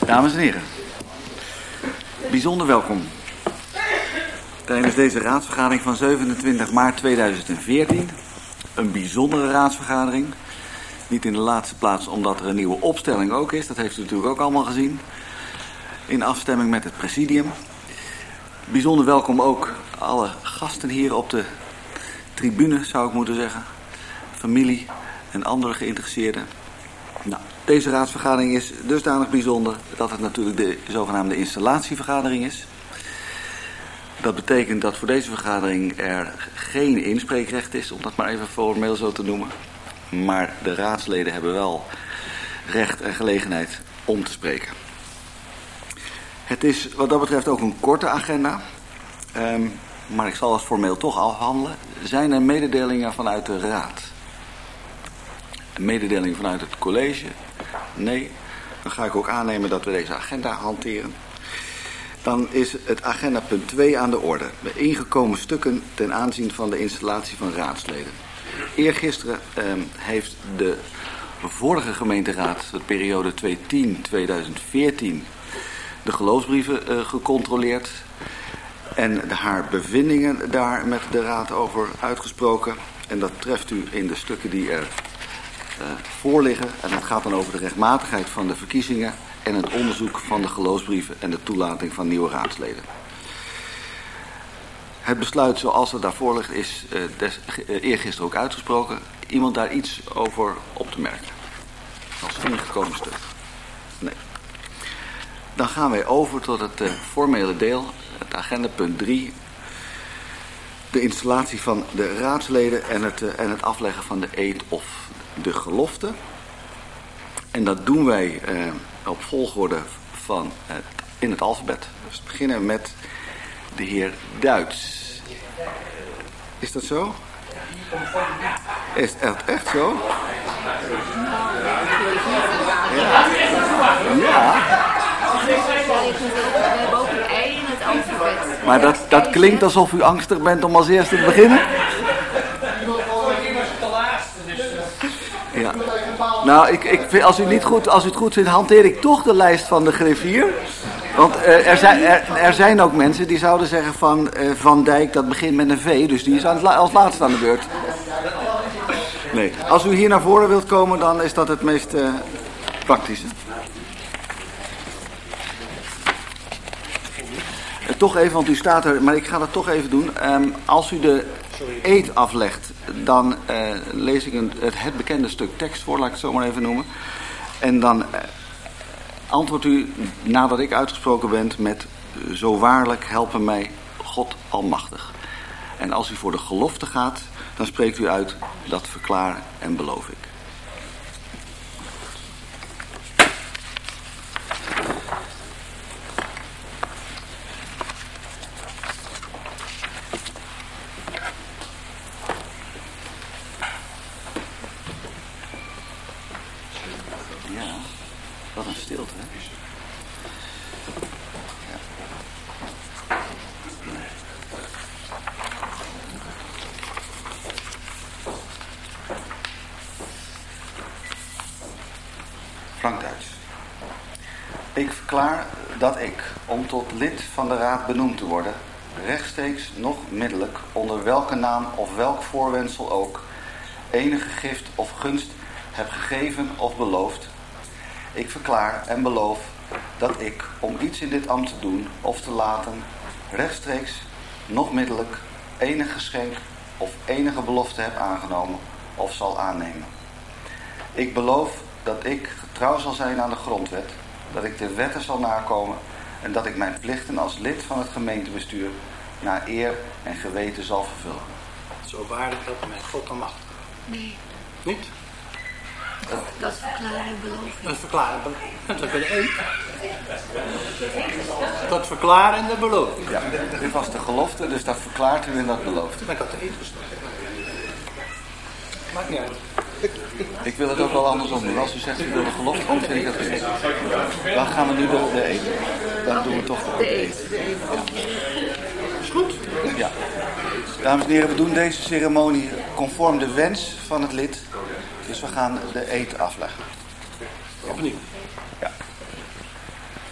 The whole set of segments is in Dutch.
Dames en heren, bijzonder welkom tijdens deze raadsvergadering van 27 maart 2014. Een bijzondere raadsvergadering. Niet in de laatste plaats omdat er een nieuwe opstelling ook is. Dat heeft u natuurlijk ook allemaal gezien. In afstemming met het presidium. Bijzonder welkom ook alle gasten hier op de tribune, zou ik moeten zeggen. Familie en andere geïnteresseerden. Nou, deze raadsvergadering is dusdanig bijzonder dat het natuurlijk de zogenaamde installatievergadering is. Dat betekent dat voor deze vergadering er geen inspreekrecht is, om dat maar even formeel zo te noemen. Maar de raadsleden hebben wel recht en gelegenheid om te spreken. Het is wat dat betreft ook een korte agenda. Maar ik zal het formeel toch afhandelen. Zijn er mededelingen vanuit de raad? Mededelingen vanuit het college? Nee. Dan ga ik ook aannemen dat we deze agenda hanteren. Dan is het agenda punt 2 aan de orde. De ingekomen stukken ten aanzien van de installatie van raadsleden. Eergisteren heeft de vorige gemeenteraad, de periode 2010-2014, de geloofsbrieven gecontroleerd. En haar bevindingen daar met de raad over uitgesproken. En dat treft u in de stukken die er voorliggen. En dat gaat dan over de rechtmatigheid van de verkiezingen en het onderzoek van de geloofsbrieven en de toelating van nieuwe raadsleden. Het besluit zoals het daarvoor ligt is eergisteren ook uitgesproken. Iemand daar iets over op te merken? Als ingekomen stuk? Nee. Dan gaan wij over tot het formele deel, het agenda punt 3. De installatie van de raadsleden en het afleggen van de eed of de gelofte. En dat doen wij op volgorde van in het alfabet. Dus we beginnen met de heer Duits. Is dat zo? Is het echt zo? Ja. Ja. We hebben ook een ei in het alfabet. Maar dat klinkt alsof u angstig bent om als eerste te beginnen. Ja. Nou, ik vind, als u het goed vindt, hanteer ik toch de lijst van de griffier. Want er zijn ook mensen die zouden zeggen van Van Dijk, dat begint met een V, dus die is als laatste aan de beurt. Nee, als u hier naar voren wilt komen, dan is dat het meest praktische. Toch even, want u staat er, maar ik ga dat toch even doen. Als u de eed aflegt, dan lees ik het bekende stuk tekst voor, laat ik het zo maar even noemen. En dan antwoordt u, nadat ik uitgesproken ben, met zo waarlijk helpen mij God Almachtig. En als u voor de gelofte gaat, dan spreekt u uit, dat verklaar en beloof ik. Wat een stilte, hè? Ja. Frank Duits. Ik verklaar dat ik, om tot lid van de raad benoemd te worden, rechtstreeks nog middelijk, onder welke naam of welk voorwendsel ook, enige gift of gunst heb gegeven of beloofd. Ik verklaar en beloof dat ik, om iets in dit ambt te doen of te laten, rechtstreeks, nog middelijk, enig geschenk of enige belofte heb aangenomen of zal aannemen. Ik beloof dat ik getrouw zal zijn aan de grondwet, dat ik de wetten zal nakomen en dat ik mijn plichten als lid van het gemeentebestuur naar eer en geweten zal vervullen. Zo waarlijk dat mijn God Almachtig. Nee. Niet? Dat verklaren en beloven. Dat verklaren en dat is de eed. Dat verklaren en dat beloof ik. Ja, dit was de gelofte, dus dat verklaart u en dat belooft. Maar ik had de eed gestart. Maakt niet uit. Ik wil het ook wel andersom doen. Als u zegt u wil de gelofte, dan vind ik dat goed. Dan gaan we nu de eed. Dan doen we toch de eed. Is goed? Ja. Dames en heren, we doen deze ceremonie conform de wens van het lid. Dus we gaan de eed afleggen. Opnieuw. Ja.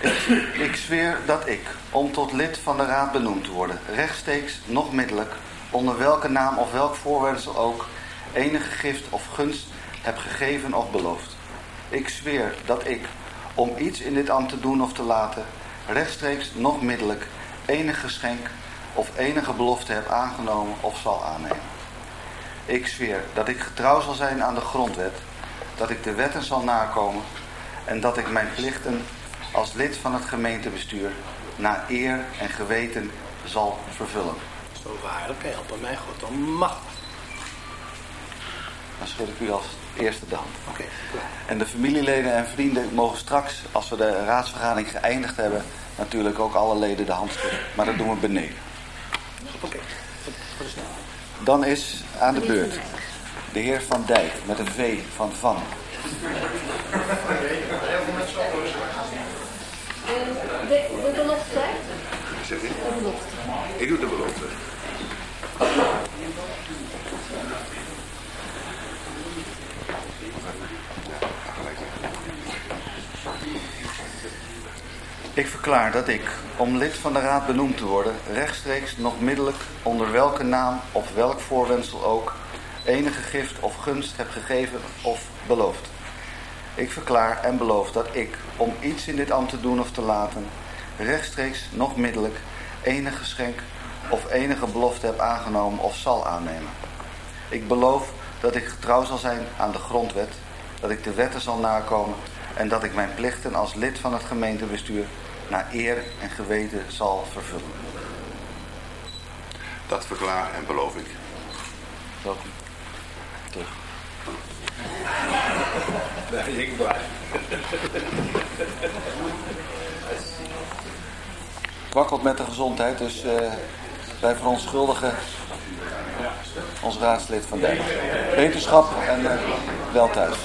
Ik zweer dat ik, om tot lid van de Raad benoemd te worden, rechtstreeks, nog middelijk, onder welke naam of welk voorwendsel ook, enige gift of gunst heb gegeven of beloofd. Ik zweer dat ik, om iets in dit ambt te doen of te laten, rechtstreeks, nog middelijk, enig geschenk of enige belofte heb aangenomen of zal aannemen. Ik zweer dat ik getrouw zal zijn aan de grondwet, dat ik de wetten zal nakomen en dat ik mijn plichten als lid van het gemeentebestuur naar eer en geweten zal vervullen. Zo waarlijk helpen mij God almachtig. Dan schud ik u als eerste de hand. Oké, klaar. En de familieleden en vrienden mogen straks, als we de raadsvergadering geëindigd hebben, natuurlijk ook alle leden de hand schudden. Maar dat doen we beneden. Oké, wat is dat? Dan is aan de beurt de heer Van Dijk met een V van Van. De belofte, hè? Zeg je? De belofte. Ik doe de belofte. Ik verklaar dat ik, om lid van de Raad benoemd te worden, rechtstreeks nog middelijk, onder welke naam of welk voorwendsel ook, enige gift of gunst heb gegeven of beloofd. Ik verklaar en beloof dat ik, om iets in dit ambt te doen of te laten, rechtstreeks nog middelijk, enig geschenk of enige belofte heb aangenomen of zal aannemen. Ik beloof dat ik getrouw zal zijn aan de grondwet, dat ik de wetten zal nakomen en dat ik mijn plichten als lid van het gemeentebestuur naar eer en geweten zal vervullen. Dat verklaar en beloof ik. Welkom. Terug. Nee, ik blijf. Wakkelt met de gezondheid, dus wij verontschuldigen ons raadslid Van Dijk. Wetenschap en wel thuis.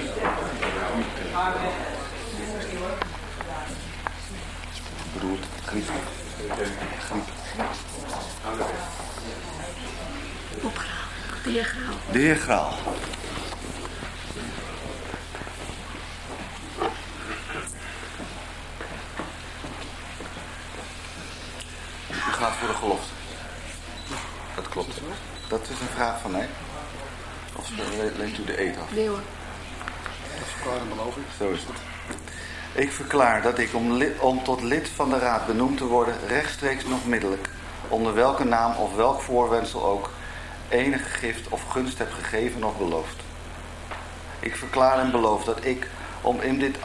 Bedoeld, griep. Opgehaald. De heer Graal. De heer Graal. U gaat voor de gelofte. Dat klopt. Dat is een vraag van mij. Of leent u de eed af? Nee hoor. Dat verklaar en beloof ik. Zo is het. Ik verklaar dat ik om tot lid van de Raad benoemd te worden, rechtstreeks nog middelijk, onder welke naam of welk voorwendsel ook, enige gift of gunst heb gegeven of beloofd. Ik verklaar en beloof dat ik, om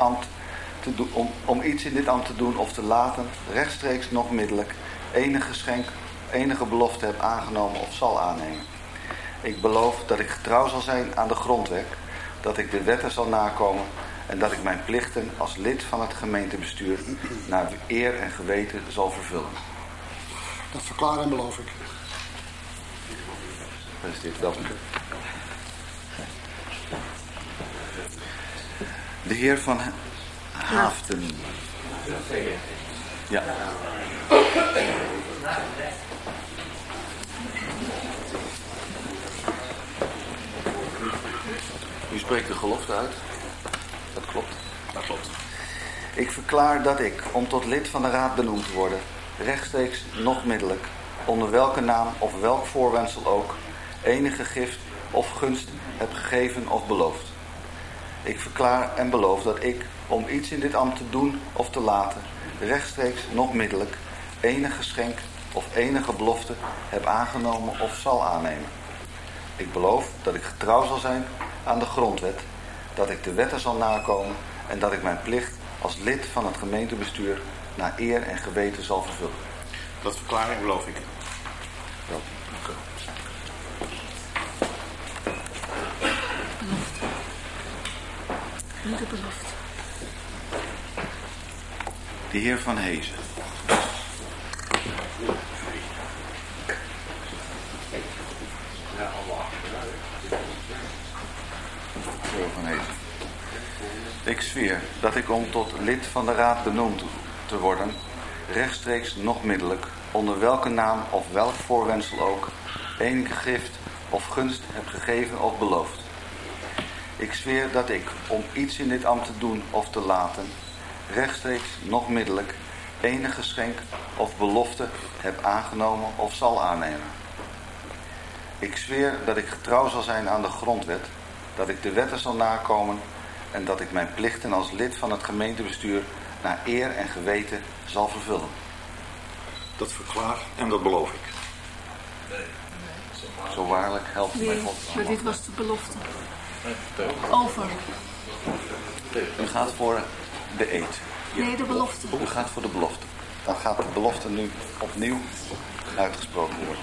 iets in dit ambt te doen of te laten, rechtstreeks nog middelijk, enig geschenk, enige belofte heb aangenomen of zal aannemen. Ik beloof dat ik getrouw zal zijn aan de grondwet, dat ik de wetten zal nakomen en dat ik mijn plichten als lid van het gemeentebestuur naar eer en geweten zal vervullen. Dat verklaar en beloof ik. Gefeliciteerd, welkom. De heer Van Haaften. Ja. U spreekt de gelofte uit. Dat klopt. Dat klopt. Ik verklaar dat ik, om tot lid van de Raad benoemd te worden, rechtstreeks nog middelijk, onder welke naam of welk voorwendsel ook, enige gift of gunst heb gegeven of beloofd. Ik verklaar en beloof dat ik, om iets in dit ambt te doen of te laten, rechtstreeks nog middelijk, enig geschenk of enige belofte heb aangenomen of zal aannemen. Ik beloof dat ik getrouw zal zijn aan de grondwet, dat ik de wetten zal nakomen en dat ik mijn plicht als lid van het gemeentebestuur naar eer en geweten zal vervullen. Dat verklaar en beloof ik. Welkom. En de belofte. De heer Van Hezen. De heer Van Hezen. Ik zweer dat ik om tot lid van de Raad benoemd te worden, rechtstreeks nog middelijk, onder welke naam of welk voorwendsel ook, enige gift of gunst heb gegeven of beloofd. Ik zweer dat ik, om iets in dit ambt te doen of te laten, rechtstreeks nog middelijk, enig geschenk of belofte heb aangenomen of zal aannemen. Ik zweer dat ik getrouw zal zijn aan de grondwet, dat ik de wetten zal nakomen en dat ik mijn plichten als lid van het gemeentebestuur naar eer en geweten zal vervullen. Dat verklaar en dat beloof ik. Zo waarlijk helpt mij Nee, God. maar dit was de belofte. Over. U gaat voor de eed. Nee, de belofte. U gaat voor de belofte. Dan gaat de belofte nu opnieuw uitgesproken worden.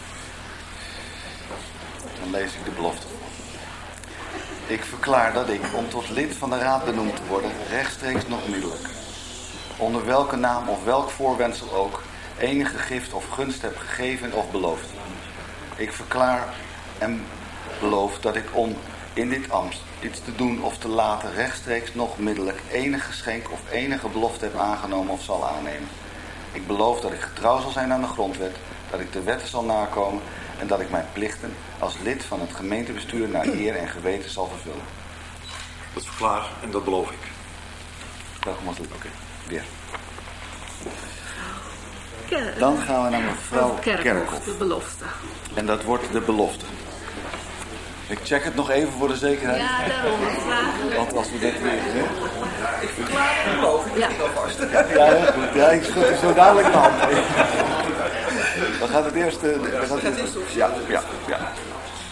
Dan lees ik de belofte. Ik verklaar dat ik, om tot lid van de raad benoemd te worden, rechtstreeks nog middelijk, onder welke naam of welk voorwendsel ook, enige gift of gunst heb gegeven of beloofd. Ik verklaar en beloof dat ik om in dit ambt iets te doen of te laten rechtstreeks nog middelijk enig geschenk of enige belofte heb aangenomen of zal aannemen. Ik beloof dat ik getrouw zal zijn aan de grondwet, dat ik de wetten zal nakomen en dat ik mijn plichten als lid van het gemeentebestuur naar eer en geweten zal vervullen. Dat verklaar en dat beloof ik. Welkom als lid. Weer. Kerk. Dan gaan we naar mevrouw Kerkhoff. De belofte. En dat wordt de belofte. Ik check het nog even voor de zekerheid. Ja, daarom vragen. Want als we dit weer... Hè? Ja. Ja, heel goed. Ja, ik schud er zo dadelijk de hand. Dan gaat het eerst... Ja.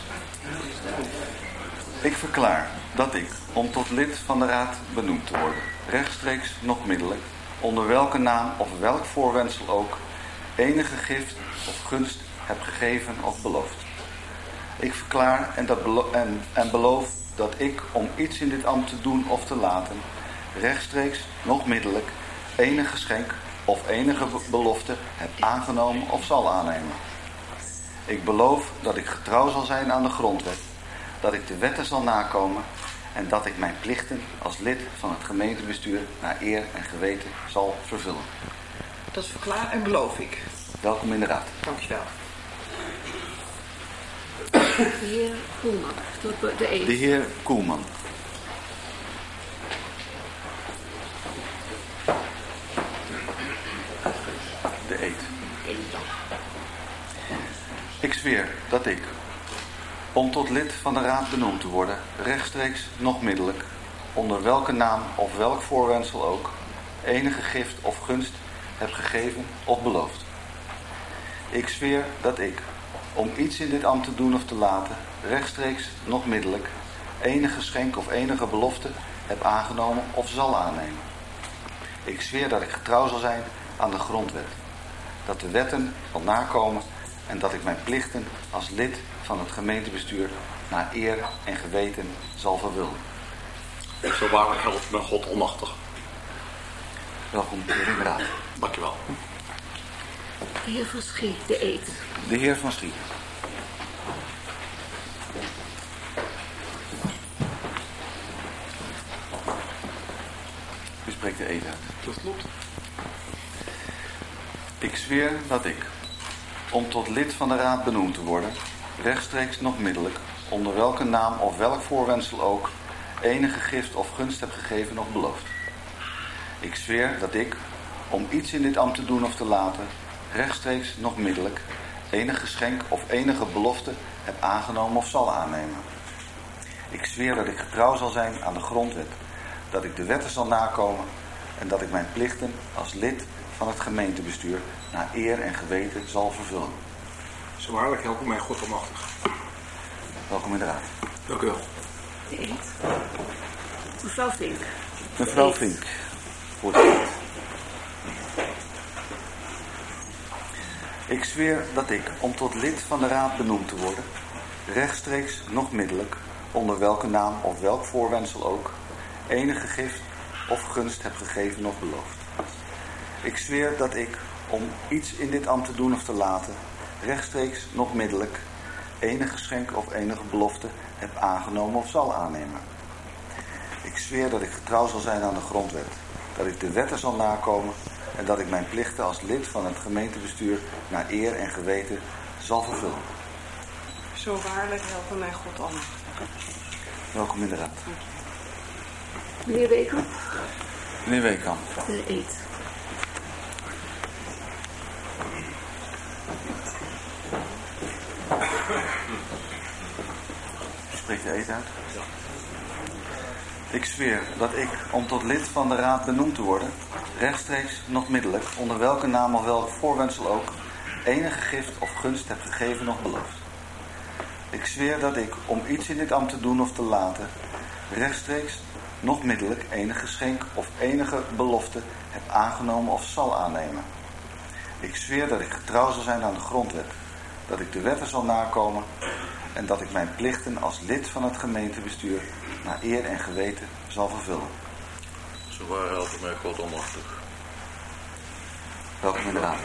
Ik verklaar dat ik, om tot lid van de raad benoemd te worden, rechtstreeks nog middelijk, onder welke naam of welk voorwendsel ook, enige gift of gunst heb gegeven of beloofd. Ik verklaar en beloof dat ik, om iets in dit ambt te doen of te laten, rechtstreeks nog middelijk, enig geschenk of enige belofte heb aangenomen of zal aannemen. Ik beloof dat ik getrouw zal zijn aan de grondwet, dat ik de wetten zal nakomen en dat ik mijn plichten als lid van het gemeentebestuur naar eer en geweten zal vervullen. Dat verklaar en beloof ik. Welkom in de raad. Dankjewel. De heer Koelman. De eed. De heer Koelman. De eed. Ik zweer dat ik, om tot lid van de raad benoemd te worden, rechtstreeks nog middelijk, onder welke naam of welk voorwendsel ook, enige gift of gunst heb gegeven of beloofd. Ik zweer dat ik, om iets in dit ambt te doen of te laten, rechtstreeks nog middelijk, enig geschenk of enige belofte heb aangenomen of zal aannemen. Ik zweer dat ik getrouw zal zijn aan de grondwet, dat de wetten zal nakomen en dat ik mijn plichten als lid van het gemeentebestuur naar eer en geweten zal vervullen. Zo waarlijk helpt me God almachtig. Welkom in de raad. Dankjewel. De heer Van Schie. De eed. De heer Van Schie. U spreekt de eed uit. Dat klopt. Ik zweer dat ik, om tot lid van de raad benoemd te worden, rechtstreeks nog middelijk, onder welke naam of welk voorwendsel ook, enige gift of gunst heb gegeven of beloofd. Ik zweer dat ik, om iets in dit ambt te doen of te laten, rechtstreeks nog middelijk, enig geschenk of enige belofte heb aangenomen of zal aannemen. Ik zweer dat ik getrouw zal zijn aan de grondwet, dat ik de wetten zal nakomen en dat ik mijn plichten als lid van het gemeentebestuur naar eer en geweten zal vervullen. Zo waarlijk helpt mij God almachtig. Welkom in de raad. Dank u wel. De eed. Mevrouw Vink. Mevrouw Vink. Voor de eed. Ik zweer dat ik, om tot lid van de raad benoemd te worden, rechtstreeks nog middelijk, onder welke naam of welk voorwendsel ook, enige gift of gunst heb gegeven of beloofd. Ik zweer dat ik, om iets in dit ambt te doen of te laten, rechtstreeks nog middelijk, enig geschenk of enige belofte heb aangenomen of zal aannemen. Ik zweer dat ik getrouw zal zijn aan de grondwet, dat ik de wetten zal nakomen en dat ik mijn plichten als lid van het gemeentebestuur naar eer en geweten zal vervullen. Zo waarlijk helpen mij God almachtig. Welkom in de raad. Meneer Weker. Meneer Weekamp. De eed. Spreek de eed uit. Ik zweer dat ik, om tot lid van de raad benoemd te worden, rechtstreeks, nog middelijk, onder welke naam of welk voorwendsel ook, enige gift of gunst heb gegeven of beloofd. Ik zweer dat ik, om iets in dit ambt te doen of te laten, rechtstreeks, nog middelijk, enig geschenk of enige belofte heb aangenomen of zal aannemen. Ik zweer dat ik getrouw zal zijn aan de grondwet, dat ik de wetten zal nakomen en dat ik mijn plichten als lid van het gemeentebestuur naar eer en geweten zal vervullen. Zo waar helpen mij God almachtig. Welkom in de raad.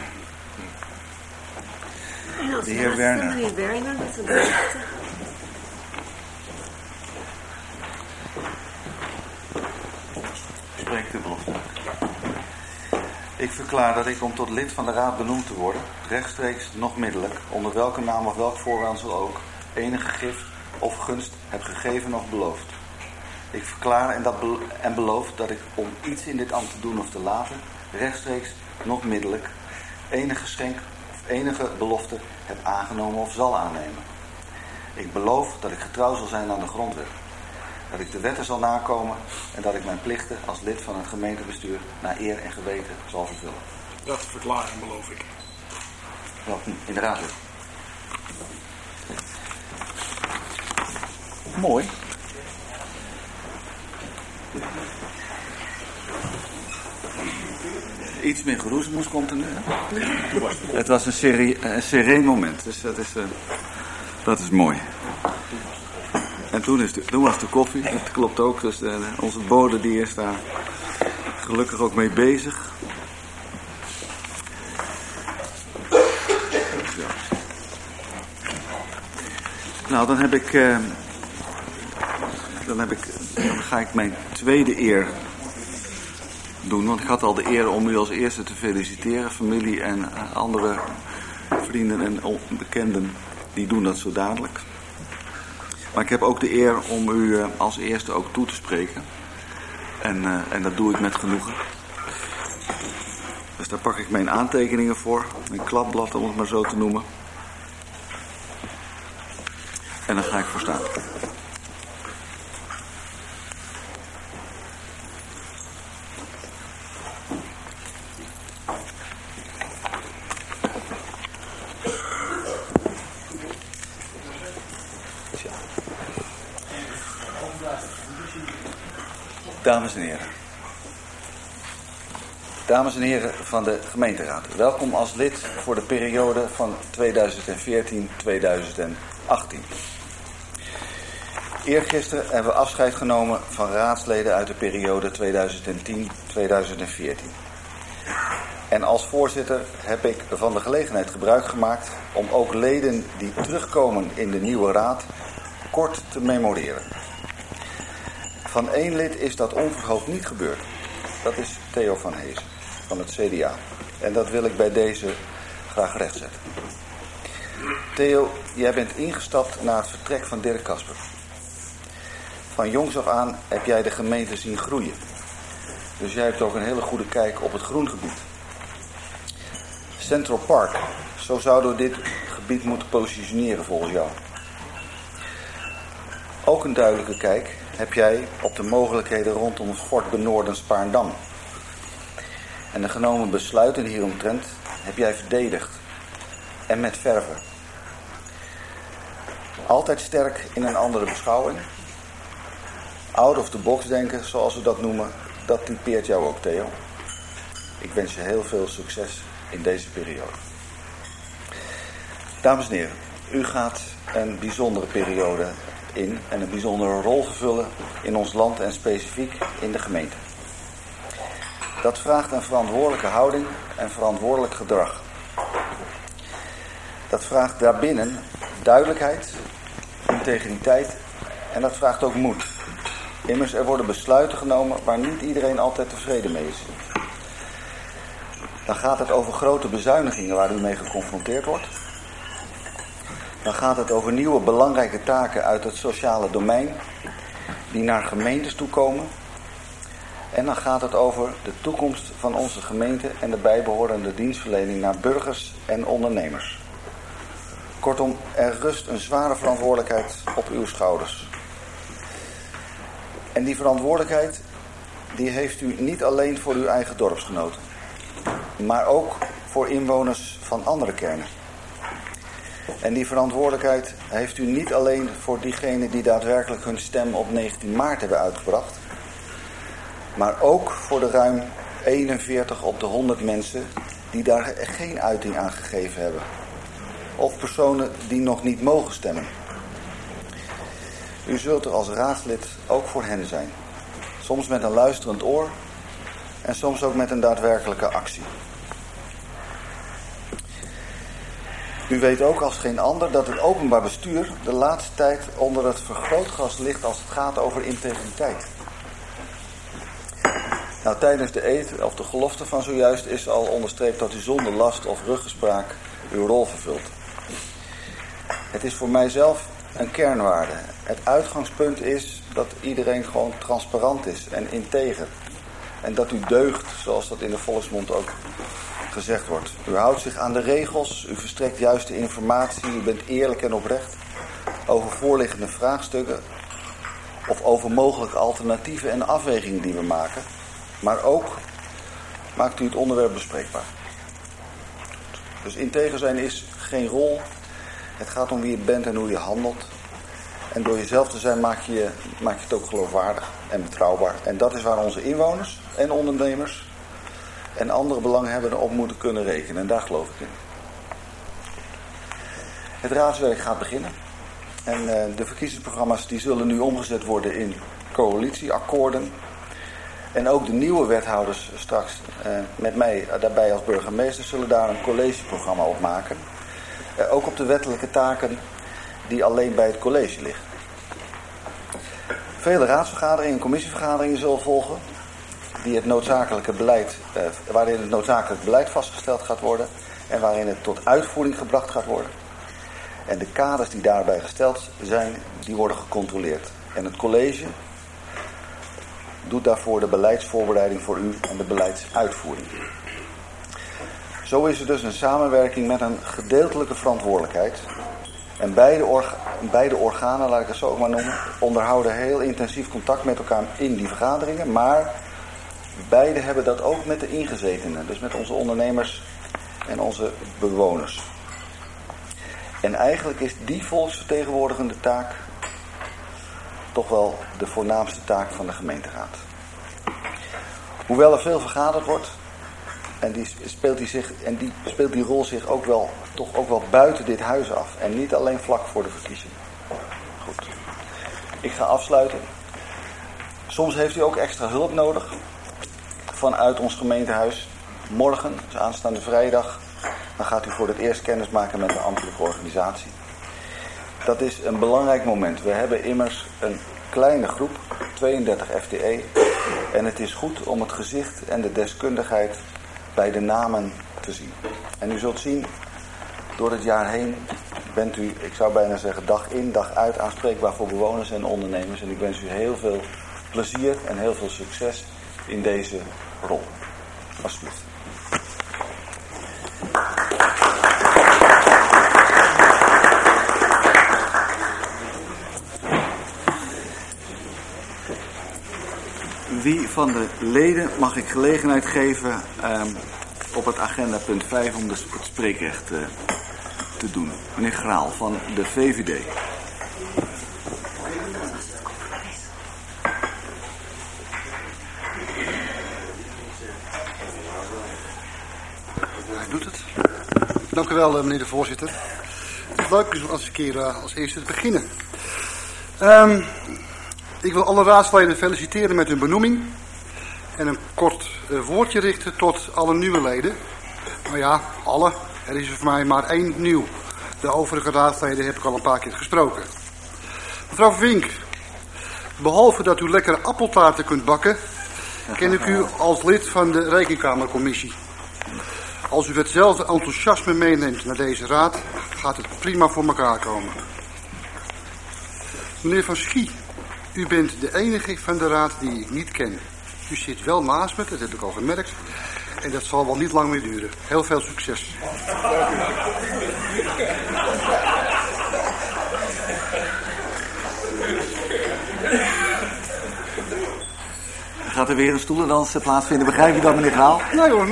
En als De heer laatste, Werner. meneer Werner met de belofte. Spreek de belofte. Ik verklaar dat ik, om tot lid van de raad benoemd te worden, rechtstreeks, nog middelijk, onder welke naam of welk voorwendsel ook, enige gift of gunst heb gegeven of beloofd. Ik verklaar en beloof dat ik, om iets in dit ambt te doen of te laten, rechtstreeks, nog middelijk, enig geschenk of enige belofte heb aangenomen of zal aannemen. Ik beloof dat ik getrouw zal zijn aan de grondwet, dat ik de wetten zal nakomen en dat ik mijn plichten als lid van het gemeentebestuur naar eer en geweten zal vervullen. Dat verklaar en beloof ik. Welkom in de raad. Mooi. Iets meer geroezemoes komt er nu. Hè? Het was een sereen moment, dus dat is mooi. En toen was de koffie, dat klopt ook. Dus onze bode die is daar gelukkig ook mee bezig. Nou, dan ga ik mijn tweede eer doen. Want ik had al de eer om u als eerste te feliciteren. Familie en andere vrienden en bekenden, die doen dat zo dadelijk. Maar ik heb ook de eer om u als eerste ook toe te spreken. En dat doe ik met genoegen. Dus daar pak ik mijn aantekeningen voor. Mijn klapblad, om het maar zo te noemen. En dan ga ik voor staan. Dames en heren. Dames en heren van de gemeenteraad. Welkom als lid voor de periode van 2014-2018. Eergisteren hebben we afscheid genomen van raadsleden uit de periode 2010-2014. En als voorzitter heb ik van de gelegenheid gebruik gemaakt om ook leden die terugkomen in de nieuwe raad kort te memoreren. Van één lid is dat onverhoopt niet gebeurd. Dat is Theo van Heesen van het CDA. En dat wil ik bij deze graag rechtzetten. Theo, jij bent ingestapt na het vertrek van Dirk Kasper. Van jongs af aan heb jij de gemeente zien groeien. Dus jij hebt ook een hele goede kijk op het groengebied. Central Park, zo zouden we dit gebied moeten positioneren volgens jou. Ook een duidelijke kijk heb jij op de mogelijkheden rondom het Fort Benoorden Spaarndam. En de genomen besluiten hieromtrent heb jij verdedigd. En met verve. Altijd sterk in een andere beschouwing. Out of the box denken, zoals we dat noemen, dat typeert jou ook, Theo. Ik wens je heel veel succes in deze periode. Dames en heren, u gaat een bijzondere periode in en een bijzondere rol vervullen in ons land en specifiek in de gemeente. Dat vraagt een verantwoordelijke houding en verantwoordelijk gedrag. Dat vraagt daarbinnen duidelijkheid, integriteit en dat vraagt ook moed. Immers, er worden besluiten genomen waar niet iedereen altijd tevreden mee is. Dan gaat het over grote bezuinigingen waar u mee geconfronteerd wordt. Dan gaat het over nieuwe belangrijke taken uit het sociale domein die naar gemeentes toe komen. En dan gaat het over de toekomst van onze gemeente en de bijbehorende dienstverlening naar burgers en ondernemers. Kortom, er rust een zware verantwoordelijkheid op uw schouders. En die verantwoordelijkheid, die heeft u niet alleen voor uw eigen dorpsgenoten, maar ook voor inwoners van andere kernen. En die verantwoordelijkheid heeft u niet alleen voor diegenen die daadwerkelijk hun stem op 19 maart hebben uitgebracht, maar ook voor de ruim 41 op de 100 mensen die daar geen uiting aan gegeven hebben. Of personen die nog niet mogen stemmen. U zult er als raadslid ook voor hen zijn. Soms met een luisterend oor en soms ook met een daadwerkelijke actie. U weet ook als geen ander dat het openbaar bestuur de laatste tijd onder het vergrootglas ligt als het gaat over integriteit. Nou, tijdens de eed of de gelofte van zojuist is al onderstreept dat u zonder last of ruggespraak uw rol vervult. Het is voor mijzelf een kernwaarde. Het uitgangspunt is dat iedereen gewoon transparant is en integer. En dat u deugt, zoals dat in de volksmond ook gezegd wordt. U houdt zich aan de regels, u verstrekt juiste informatie, u bent eerlijk en oprecht over voorliggende vraagstukken of over mogelijke alternatieven en afwegingen die we maken. Maar ook maakt u het onderwerp bespreekbaar. Dus integer zijn is geen rol. Het gaat om wie je bent en hoe je handelt. En door jezelf te zijn maak je het ook geloofwaardig en betrouwbaar. En dat is waar onze inwoners en ondernemers en andere belanghebbenden op moeten kunnen rekenen. En daar geloof ik in. Het raadswerk gaat beginnen. En de verkiezingsprogramma's die zullen nu omgezet worden in coalitieakkoorden. En ook de nieuwe wethouders straks met mij daarbij als burgemeester zullen daar een collegeprogramma op maken. Ook op de wettelijke taken die alleen bij het college liggen. Vele raadsvergaderingen en commissievergaderingen zullen volgen die het noodzakelijke beleid, waarin het noodzakelijk beleid vastgesteld gaat worden en waarin het tot uitvoering gebracht gaat worden. En de kaders die daarbij gesteld zijn, die worden gecontroleerd. En het college doet daarvoor de beleidsvoorbereiding voor u en de beleidsuitvoering. Zo is er dus een samenwerking met een gedeeltelijke verantwoordelijkheid. En beide organen, laat ik het zo ook maar noemen, onderhouden heel intensief contact met elkaar in die vergaderingen. Maar beide hebben dat ook met de ingezetenen, dus met onze ondernemers en onze bewoners. En eigenlijk is die volksvertegenwoordigende taak toch wel de voornaamste taak van de gemeenteraad. Hoewel er veel vergaderd wordt, en die speelt die rol zich ook wel buiten dit huis af. En niet alleen vlak voor de verkiezing. Goed. Ik ga afsluiten. Soms heeft u ook extra hulp nodig vanuit ons gemeentehuis. Morgen, dus aanstaande vrijdag, dan gaat u voor het eerst kennis maken met de ambtelijke organisatie. Dat is een belangrijk moment. We hebben immers een kleine groep, 32 FTE. En het is goed om het gezicht en de deskundigheid bij de namen te zien. En u zult zien, door het jaar heen bent u, ik zou bijna zeggen, dag in, dag uit aanspreekbaar voor bewoners en ondernemers. En ik wens u heel veel plezier en heel veel succes in deze rol. Alsjeblieft. Wie van de leden mag ik gelegenheid geven op het agenda punt 5 om het spreekrecht te doen? Meneer Graal van de VVD. Hij doet het. Dank u wel, meneer de voorzitter. Het is leuk om als een keer als eerste te beginnen. Ik wil alle raadsleden feliciteren met hun benoeming. En een kort woordje richten tot alle nieuwe leden. Nou ja, alle. Er is er voor mij maar 1 nieuw. De overige raadsleden heb ik al een paar keer gesproken. Mevrouw Vink, behalve dat u lekkere appeltaarten kunt bakken, ken ik u als lid van de Rekenkamercommissie. Als u hetzelfde enthousiasme meeneemt naar deze raad, gaat het prima voor elkaar komen. Meneer Van Schie, u bent de enige van de raad die ik niet ken. U zit wel naast me, dat heb ik al gemerkt. En dat zal wel niet lang meer duren. Heel veel succes. Gaat er weer een stoelendans plaatsvinden? Begrijp je dat, meneer Graal? Nee hoor.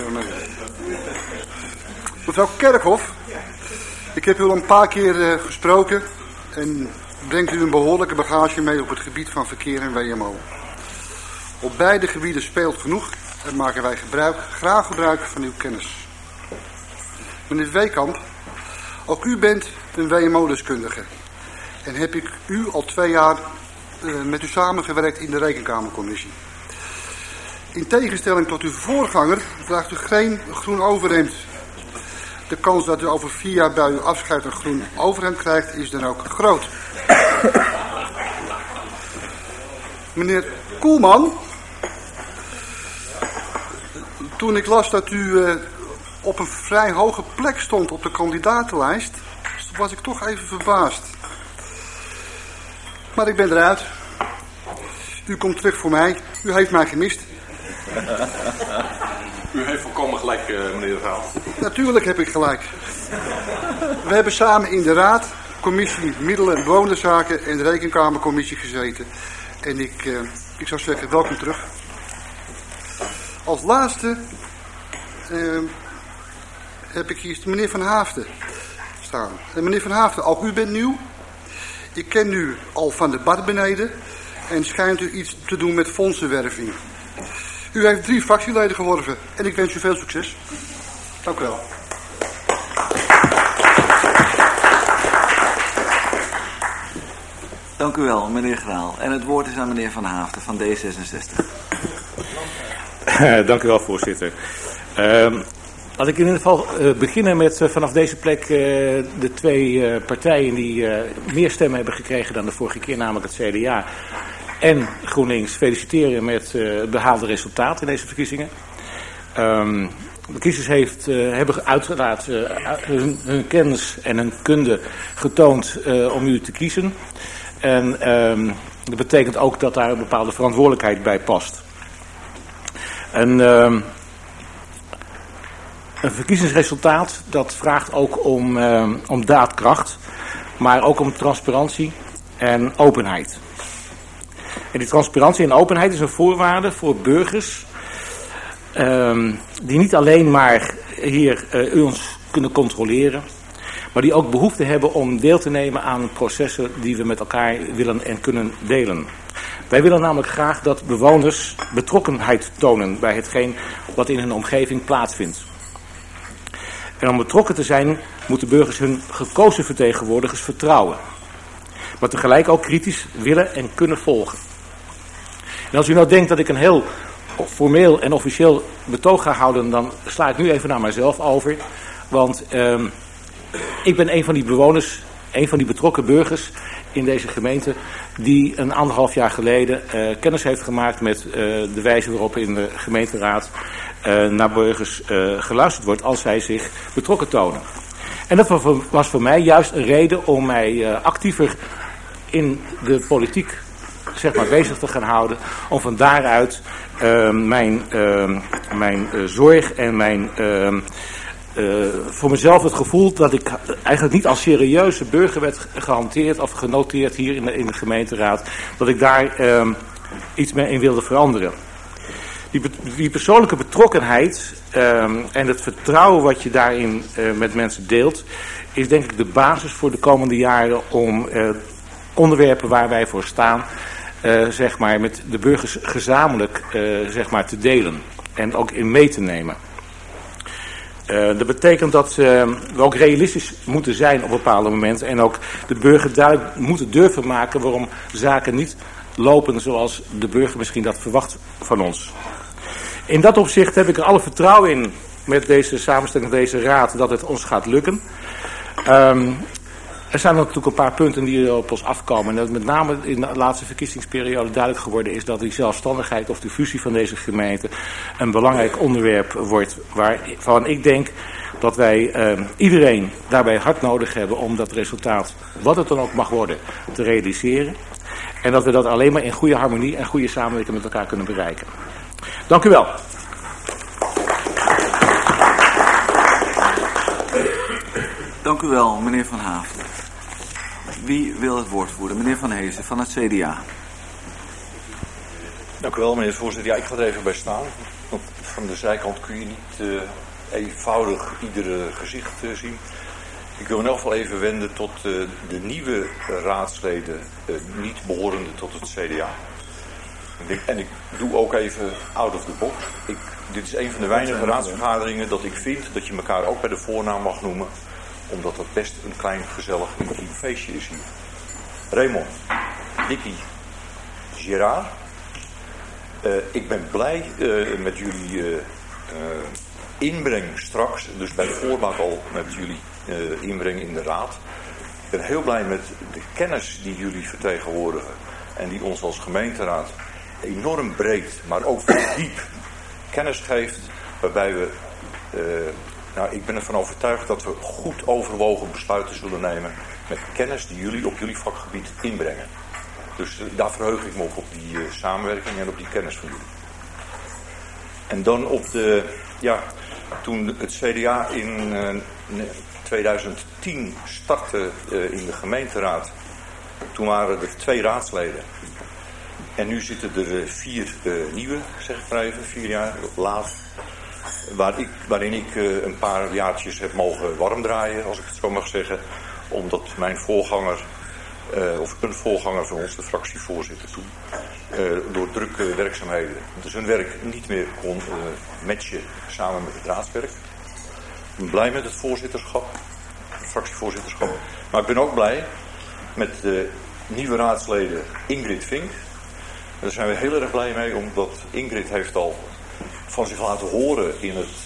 Mevrouw Kerkhoff, ik heb u al een paar keer gesproken. En brengt u een behoorlijke bagage mee op het gebied van verkeer en WMO. Op beide gebieden speelt genoeg en maken wij graag gebruik van uw kennis. Meneer Weekamp, ook u bent een WMO-deskundige. En heb ik u al 2 jaar met u samengewerkt in de Rekenkamercommissie. In tegenstelling tot uw voorganger draagt u geen groen overhemd. De kans dat u over 4 jaar bij uw afscheid een groen overhemd krijgt is dan ook groot. Meneer Koelman, toen ik las dat u op een vrij hoge plek stond op de kandidatenlijst, was ik toch even verbaasd. Maar ik ben eruit. U komt terug voor mij. U heeft mij gemist. U heeft volkomen gelijk, meneer de Graal. Natuurlijk heb ik gelijk. We hebben samen in de Raad, Commissie Middelen- en Bewonerszaken en de Rekenkamercommissie gezeten. En ik zou zeggen, welkom terug. Als laatste heb ik hier meneer Van Haafden staan. En meneer Van Haafden, ook u bent nieuw. Ik ken u al van de bar beneden en schijnt u iets te doen met fondsenwerving. U heeft 3 fractieleden geworven en ik wens u veel succes. Dank u wel. Dank u wel, meneer Graal. En het woord is aan meneer Van Haafden van D66. Dank u wel, voorzitter. Laat ik in ieder geval beginnen met vanaf deze plek de 2 partijen die meer stemmen hebben gekregen dan de vorige keer, namelijk het CDA en GroenLinks, feliciteren met het behaalde resultaat in deze verkiezingen. De kiezers hebben uiteraard hun kennis en hun kunde getoond om u te kiezen. En dat betekent ook dat daar een bepaalde verantwoordelijkheid bij past. Een verkiezingsresultaat dat vraagt ook om daadkracht, maar ook om transparantie en openheid. En die transparantie en openheid is een voorwaarde voor burgers die niet alleen maar hier ons kunnen controleren, maar die ook behoefte hebben om deel te nemen aan processen die we met elkaar willen en kunnen delen. Wij willen namelijk graag dat bewoners betrokkenheid tonen bij hetgeen wat in hun omgeving plaatsvindt. En om betrokken te zijn, moeten burgers hun gekozen vertegenwoordigers vertrouwen. Maar tegelijk ook kritisch willen en kunnen volgen. En als u nou denkt dat ik een heel formeel en officieel betoog ga houden, dan sla ik nu even naar mijzelf over. Want ik ben een van die bewoners, een van die betrokken burgers in deze gemeente, die een 1,5 jaar geleden kennis heeft gemaakt met de wijze waarop in de gemeenteraad naar burgers geluisterd wordt als zij zich betrokken tonen. En dat was voor mij juist een reden om mij actiever in de politiek bezig te gaan houden. Om van daaruit mijn zorg en mijn voor mezelf het gevoel dat ik eigenlijk niet als serieuze burger werd gehanteerd of genoteerd hier in de gemeenteraad, dat ik daar iets mee in wilde veranderen. Die persoonlijke betrokkenheid en het vertrouwen wat je daarin met mensen deelt, is denk ik de basis voor de komende jaren om onderwerpen waar wij voor staan, met de burgers gezamenlijk te delen en ook in mee te nemen. Dat betekent dat we ook realistisch moeten zijn op bepaalde momenten en ook de burger duidelijk moeten durven maken waarom zaken niet lopen zoals de burger misschien dat verwacht van ons. In dat opzicht heb ik er alle vertrouwen in met deze samenstelling, deze raad, dat het ons gaat lukken. Er zijn natuurlijk een paar punten die op ons afkomen. En dat met name in de laatste verkiezingsperiode duidelijk geworden is dat die zelfstandigheid of de fusie van deze gemeente een belangrijk onderwerp wordt. Waarvan ik denk dat wij iedereen daarbij hard nodig hebben om dat resultaat, wat het dan ook mag worden, te realiseren. En dat we dat alleen maar in goede harmonie en goede samenwerking met elkaar kunnen bereiken. Dank u wel. Dank u wel, meneer Van Haafden. Wie wil het woord voeren? Meneer Van Heesen van het CDA. Dank u wel, meneer de voorzitter. Ja, ik ga er even bij staan. Want van de zijkant kun je niet eenvoudig iedere gezicht zien. Ik wil in elk geval even wenden tot de nieuwe raadsleden, niet behorende tot het CDA. En ik doe ook even out of the box. Dit is een van de weinige raadsvergaderingen dat ik vind dat je elkaar ook bij de voornaam mag noemen. Omdat het best een klein, gezellig, intiem feestje is hier. Raymond, Dickie, Gerard. Ik ben blij met jullie inbreng straks. Dus bij voorbaat al met jullie inbreng in de raad. Ik ben heel blij met de kennis die jullie vertegenwoordigen. En die ons als gemeenteraad enorm breed, maar ook diep kennis geeft. Waarbij we... ik ben ervan overtuigd dat we goed overwogen besluiten zullen nemen met kennis die jullie op jullie vakgebied inbrengen. Dus daar verheug ik me op die samenwerking en op die kennis van jullie. En dan op de... Ja, toen het CDA in 2010 startte in de gemeenteraad, toen waren er 2 raadsleden. En nu zitten er 4 nieuwe, zeg ik maar even, 4 jaar laat. Waarin ik een paar jaartjes heb mogen warm draaien, als ik het zo mag zeggen. Omdat mijn voorganger, of een voorganger van ons, de fractievoorzitter toen, door drukke werkzaamheden, dus hun werk niet meer kon matchen samen met het raadswerk. Ik ben blij met het voorzitterschap, het fractievoorzitterschap. Maar ik ben ook blij met de nieuwe raadsleden Ingrid Vink. Daar zijn we heel erg blij mee, omdat Ingrid heeft al van zich laten horen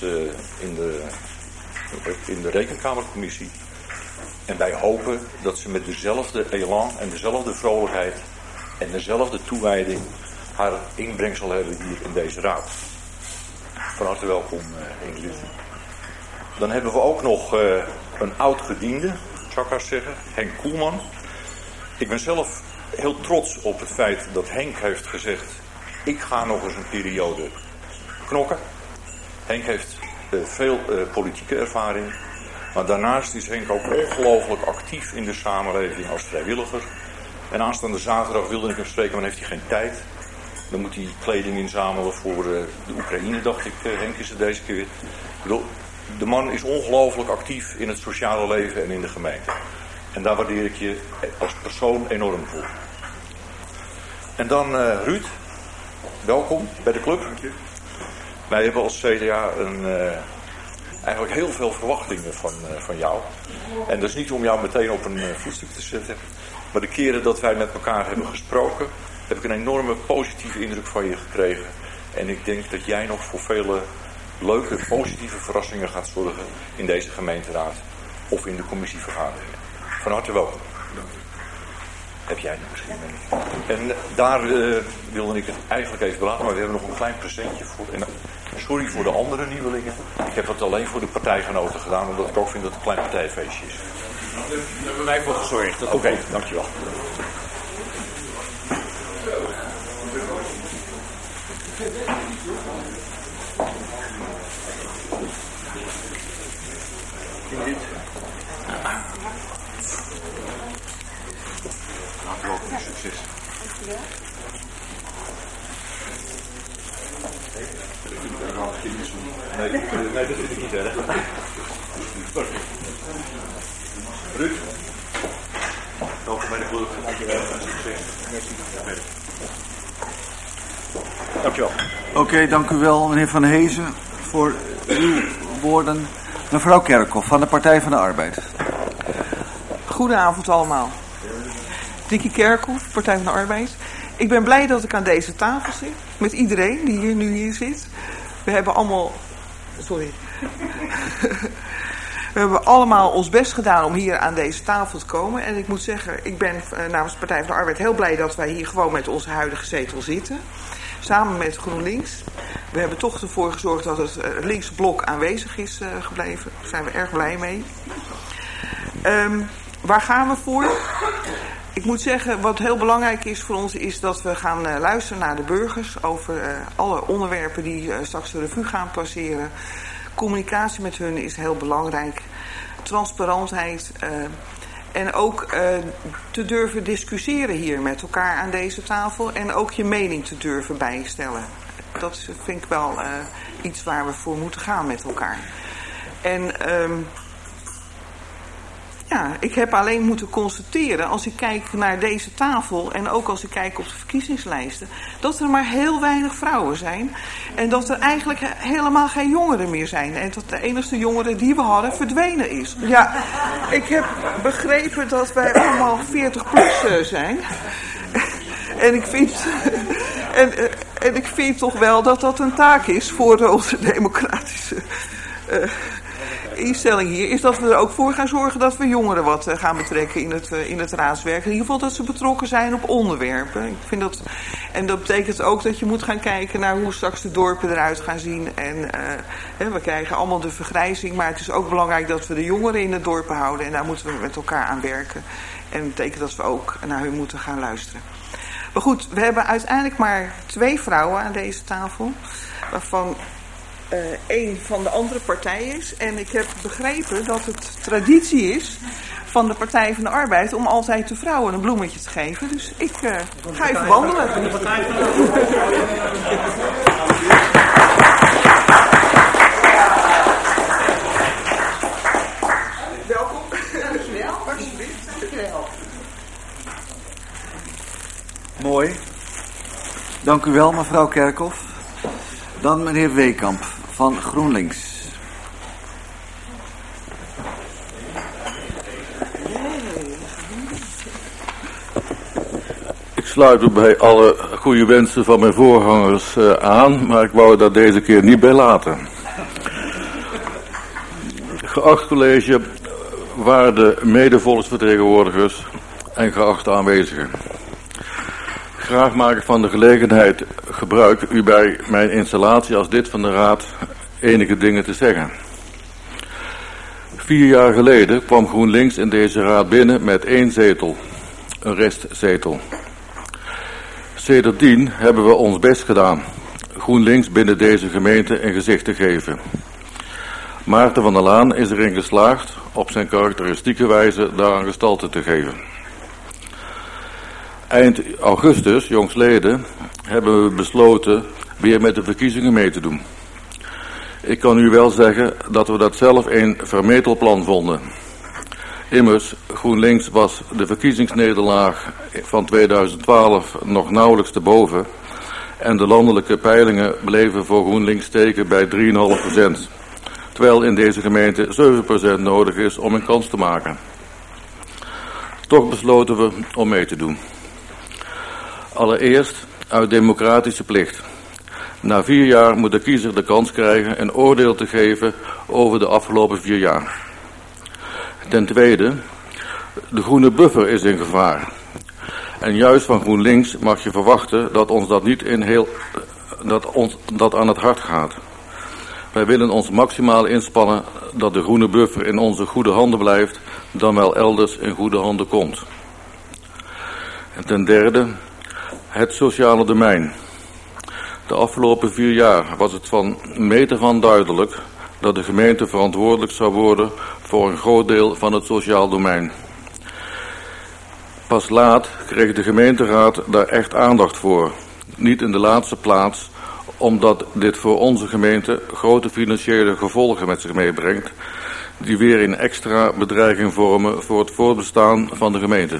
in de rekenkamercommissie. En wij hopen dat ze met dezelfde elan en dezelfde vrolijkheid en dezelfde toewijding haar inbreng zal hebben hier in deze raad. Van harte welkom, Ingrid. Dan hebben we ook nog een oud gediende, zou ik haar zeggen, Henk Koelman. Ik ben zelf heel trots op het feit dat Henk heeft gezegd: ik ga nog eens een periode knokken. Henk heeft veel politieke ervaring. Maar daarnaast is Henk ook ongelooflijk actief in de samenleving als vrijwilliger. En aanstaande zaterdag wilde ik hem spreken, maar dan heeft hij geen tijd. Dan moet hij kleding inzamelen voor de Oekraïne, dacht ik. Henk is het deze keer weer. Ik bedoel, de man is ongelooflijk actief in het sociale leven en in de gemeente. En daar waardeer ik je als persoon enorm voor. En dan Ruud, welkom bij de club. Dank je. Wij hebben als CDA eigenlijk heel veel verwachtingen van jou. En dat is niet om jou meteen op een voetstuk te zetten. Maar de keren dat wij met elkaar hebben gesproken, heb ik een enorme positieve indruk van je gekregen. En ik denk dat jij nog voor vele leuke, positieve verrassingen gaat zorgen in deze gemeenteraad of in de commissievergaderingen. Van harte welkom. Heb jij het misschien mee? En daar wilde ik het eigenlijk even belaten, maar we hebben nog een klein presentje voor. En sorry voor de andere nieuwelingen. Ik heb het alleen voor de partijgenoten gedaan, omdat ik ook vind dat het een klein partijfeestje is. Daar hebben wij voor gezorgd. Oké, dankjewel. Ingrid. Welkom, succes. Nee, dat vind ik niet erg. Ruud. Welkom bij de club. Dankjewel. Oké, dank u wel, meneer Van Heesen, voor uw woorden. Mevrouw Kerkhoff van de Partij van de Arbeid. Goedenavond allemaal. Dickie Kerkhoff, Partij van de Arbeid. Ik ben blij dat ik aan deze tafel zit. Met iedereen die hier zit. We hebben allemaal... Sorry. We hebben allemaal ons best gedaan om hier aan deze tafel te komen. En ik moet zeggen, ik ben namens de Partij van de Arbeid heel blij dat wij hier gewoon met onze huidige zetel zitten. Samen met GroenLinks. We hebben toch ervoor gezorgd dat het linkse blok aanwezig is gebleven. Daar zijn we erg blij mee. Waar gaan we voor? Ik moet zeggen, wat heel belangrijk is voor ons, is dat we gaan luisteren naar de burgers over alle onderwerpen die straks de revue gaan passeren. Communicatie met hun is heel belangrijk. Transparantheid en ook te durven discussiëren hier met elkaar aan deze tafel en ook je mening te durven bijstellen. Dat vind ik wel iets waar we voor moeten gaan met elkaar. En ja, ik heb alleen moeten constateren, als ik kijk naar deze tafel en ook als ik kijk op de verkiezingslijsten, dat er maar heel weinig vrouwen zijn en dat er eigenlijk helemaal geen jongeren meer zijn. En dat de enige jongere die we hadden verdwenen is. Ja, ik heb begrepen dat wij allemaal 40 plus zijn. En ik vind... En ik vind toch wel dat dat een taak is voor onze democratische instelling hier. Is dat we er ook voor gaan zorgen dat we jongeren wat gaan betrekken in het raadswerk. In ieder geval dat ze betrokken zijn op onderwerpen. Ik vind dat, en dat betekent ook dat je moet gaan kijken naar hoe straks de dorpen eruit gaan zien. En we krijgen allemaal de vergrijzing. Maar het is ook belangrijk dat we de jongeren in de dorpen houden. En daar moeten we met elkaar aan werken. En dat betekent dat we ook naar hun moeten gaan luisteren. Maar goed, we hebben uiteindelijk maar 2 vrouwen aan deze tafel. Waarvan 1 van de andere partij is. En ik heb begrepen dat het traditie is van de Partij van de Arbeid om altijd de vrouwen een bloemetje te geven. Dus ik ga even wandelen. Welkom. Dankjewel. Alsjeblieft. Dankjewel. Mooi. Dank u wel, mevrouw Kerkhoff. Dan meneer Weekamp van GroenLinks. Ik sluit me bij alle goede wensen van mijn voorgangers aan, maar ik wou dat deze keer niet bij laten. Geacht college, waarde mede-volksvertegenwoordigers en geachte aanwezigen. Graag maak ik van de gelegenheid gebruik u bij mijn installatie als lid van de Raad enige dingen te zeggen. 4 jaar geleden kwam GroenLinks in deze Raad binnen met 1 zetel, een restzetel. Sedertdien hebben we ons best gedaan GroenLinks binnen deze gemeente een gezicht te geven. Maarten van der Laan is erin geslaagd op zijn karakteristieke wijze daaraan gestalte te geven. Eind augustus, jongstleden, hebben we besloten weer met de verkiezingen mee te doen. Ik kan u wel zeggen dat we dat zelf een vermetel plan vonden. Immers, GroenLinks was de verkiezingsnederlaag van 2012 nog nauwelijks te boven en de landelijke peilingen bleven voor GroenLinks steken bij 3,5%, terwijl in deze gemeente 7% nodig is om een kans te maken. Toch besloten we om mee te doen. Allereerst uit democratische plicht. Na 4 jaar moet de kiezer de kans krijgen een oordeel te geven over de afgelopen 4 jaar. Ten tweede, de groene buffer is in gevaar. En juist van GroenLinks mag je verwachten dat ons dat niet dat aan het hart gaat. Wij willen ons maximaal inspannen dat de groene buffer in onze goede handen blijft, dan wel elders in goede handen komt. En ten derde, het sociale domein. De afgelopen 4 jaar was het van meter van duidelijk dat de gemeente verantwoordelijk zou worden voor een groot deel van het sociaal domein. Pas laat kreeg de gemeenteraad daar echt aandacht voor. Niet in de laatste plaats, omdat dit voor onze gemeente grote financiële gevolgen met zich meebrengt, die weer een extra bedreiging vormen voor het voortbestaan van de gemeente.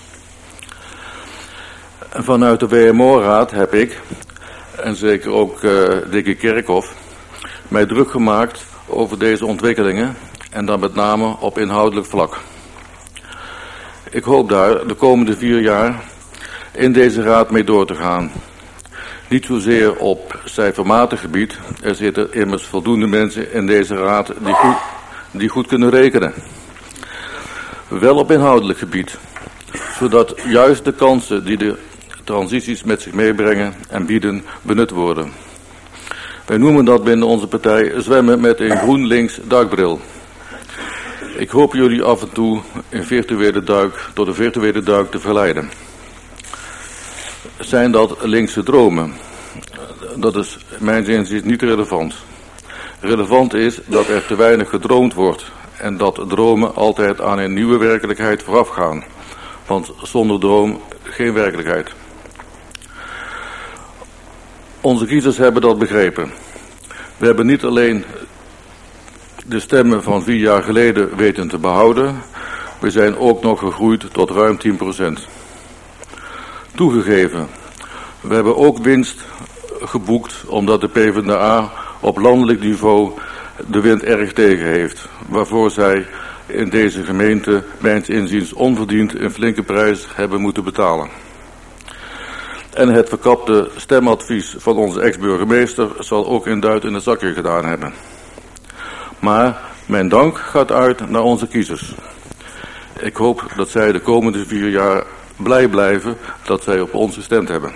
Vanuit de WMO-raad heb ik, en zeker ook Dickie Kerkhoff, mij druk gemaakt over deze ontwikkelingen en dan met name op inhoudelijk vlak. Ik hoop daar de komende 4 jaar in deze raad mee door te gaan. Niet zozeer op cijfermatig gebied, er zitten immers voldoende mensen in deze raad die goed kunnen rekenen. Wel op inhoudelijk gebied, zodat juist de kansen die de transities met zich meebrengen en bieden benut worden. Wij noemen dat binnen onze partij zwemmen met een GroenLinks duikbril. Ik hoop jullie af en toe tot een virtuele duik te verleiden. Zijn dat linkse dromen? Dat is mijns inziens niet relevant. Relevant is dat er te weinig gedroomd wordt en dat dromen altijd aan een nieuwe werkelijkheid voorafgaan. Want zonder droom geen werkelijkheid. Onze kiezers hebben dat begrepen. We hebben niet alleen de stemmen van 4 jaar geleden weten te behouden, we zijn ook nog gegroeid tot ruim 10%. Toegegeven, we hebben ook winst geboekt omdat de PvdA op landelijk niveau de wind erg tegen heeft, waarvoor zij in deze gemeente mijns inziens onverdiend een flinke prijs hebben moeten betalen. En het verkapte stemadvies van onze ex-burgemeester zal ook een duit in het zakje gedaan hebben. Maar mijn dank gaat uit naar onze kiezers. Ik hoop dat zij de komende 4 jaar blij blijven dat zij op ons gestemd hebben.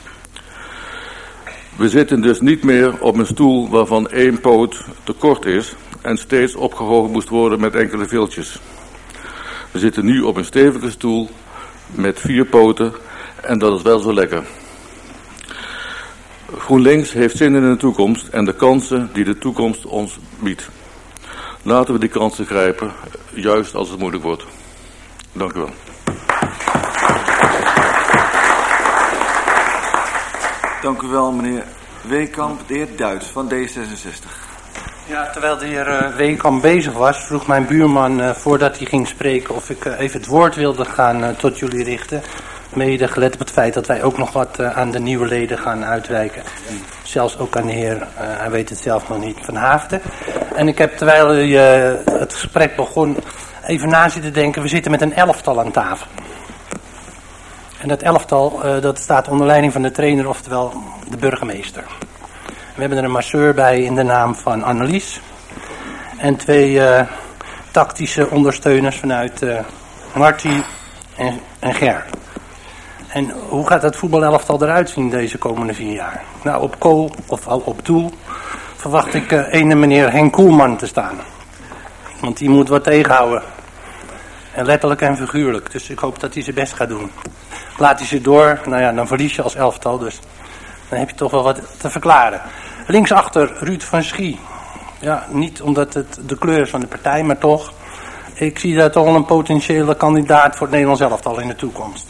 We zitten dus niet meer op een stoel waarvan 1 poot te kort is en steeds opgehoogd moest worden met enkele viltjes. We zitten nu op een stevige stoel met 4 poten en dat is wel zo lekker. GroenLinks heeft zin in de toekomst en de kansen die de toekomst ons biedt. Laten we die kansen grijpen, juist als het moeilijk wordt. Dank u wel. Dank u wel, meneer Weekamp. De heer Duits van D66. Ja, terwijl de heer Weekamp bezig was, vroeg mijn buurman voordat hij ging spreken of ik even het woord wilde gaan tot jullie richten. Mede gelet op het feit dat wij ook nog wat aan de nieuwe leden gaan uitreiken. Zelfs ook aan de heer, hij weet het zelf nog niet, Van Haafden. En ik heb terwijl het gesprek begon even na zitten denken, we zitten met een 11-tal aan tafel. En dat 11-tal, dat staat onder leiding van de trainer, oftewel de burgemeester. We hebben er een masseur bij in de naam van Annelies. En 2 tactische ondersteuners vanuit Marty en Ger. En hoe gaat het voetbalelftal eruit zien deze komende 4 jaar? Nou, op goal, of al op doel, verwacht ik ene meneer Henk Koelman te staan. Want die moet wat tegenhouden. En letterlijk en figuurlijk. Dus ik hoop dat hij zijn best gaat doen. Laat hij ze door, nou ja, dan verlies je als elftal. Dus dan heb je toch wel wat te verklaren. Linksachter Ruud van Schie. Ja, niet omdat het de kleur is van de partij, maar toch. Ik zie daar toch wel een potentiële kandidaat voor het Nederlands elftal in de toekomst.